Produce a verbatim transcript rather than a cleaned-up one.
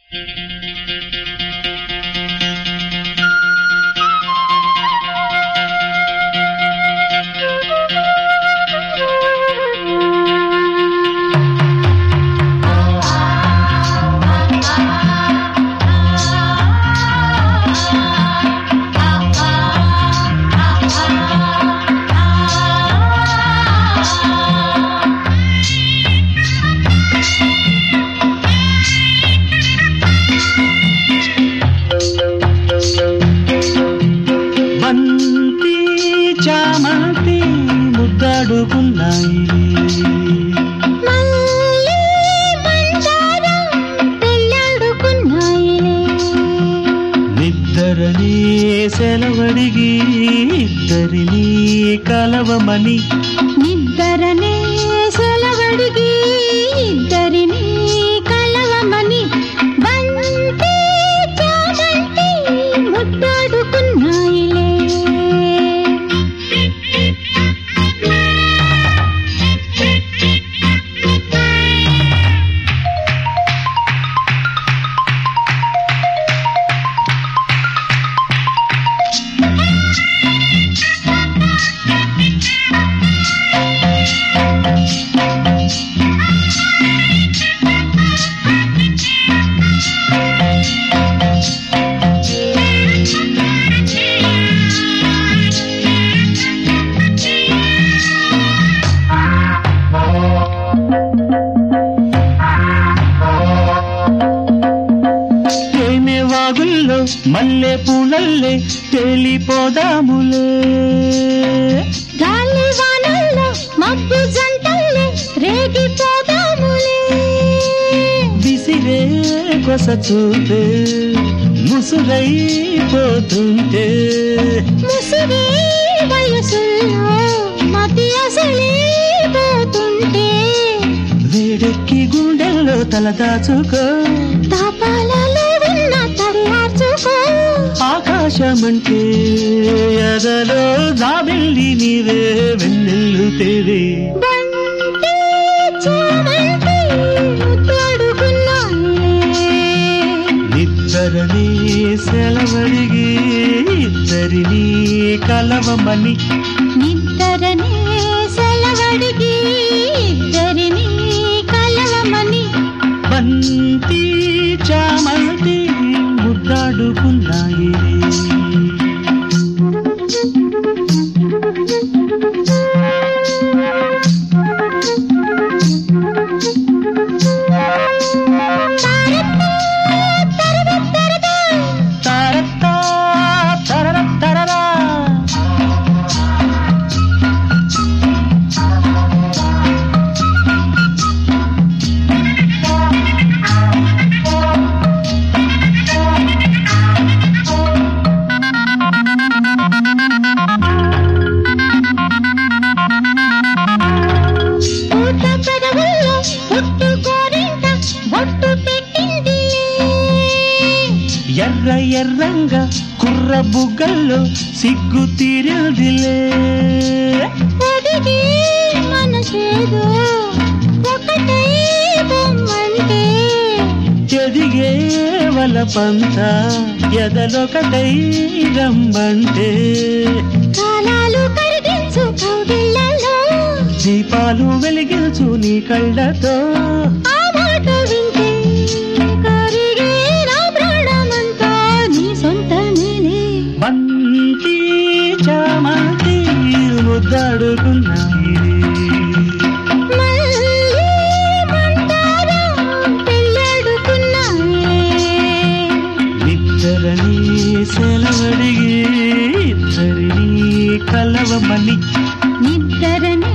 నిద్దరని సెలవడిగి ఇద్దరిని కలవమని నిద్దరనే సెలవడిగి ఇద్దరిని కలవమని బంతి చామంతి ముద్దాడుకున్నాయిలే. మల్లె పూలల్లే తేలిపోదాములే, గాలి వానల్లో మబ్బు జంటల్లే రేగిపోదాములే. విసిరే కొస చూపే ముసురైపోతుంటే, ముసిరే వయసుల్లో మతి అసలిపోతుంటే, వేడెక్కి గుండెల్లో తల దాచుకో, తాపాలలో ఉన్న తడియార్చుకో. ఆకాశమంటే ఎదలో జాబిల్లి నీవే వెన్నెల్లు తేవే. బంతి చామంతి ముద్దాడుకున్నాయిలే. నిద్దరని సెలవడిగి ఇద్దరిని కలవమని నిద్దరనే సెలవడిగి ఇద్దరిని కలవమని బంతి చామంతి ముద్దాడుకున్నాయి. ఎర్ర ఎర్రంగా కుర్ర బుగ్గల్లో సిగ్గు తీరదిలే. మనసేదో ఒకటై బొమ్మంటే, ఎదిగే వలపంత ఎదలొకటై రమ్మంటే, కాలాలు కరిగించు కౌగిళ్ళలో దీపాలు వెలిగించు నీ కళ్ళతో. ఆ మాట వింటే కరిగే నా ప్రాణమంతా నీ సొంతమేలే. బంతి చామంతి ముద్దాడుకున్నాయి, మళ్ళీ మందారం పెళ్ళాడుకున్నాయి. నిద్దరని సెలవడిగి ఇద్దరిని కలవమని నిద్దరనే